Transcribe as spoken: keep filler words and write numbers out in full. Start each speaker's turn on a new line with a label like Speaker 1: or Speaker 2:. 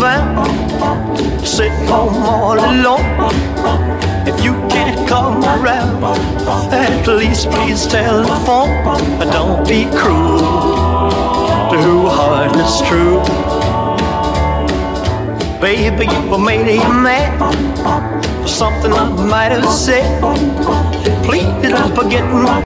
Speaker 1: van, sitting home all alone. If you can't come around, at least please telephone. Don't be cruel to who heart is true. Baby, you made a man for something I might have said. Please don't forget me.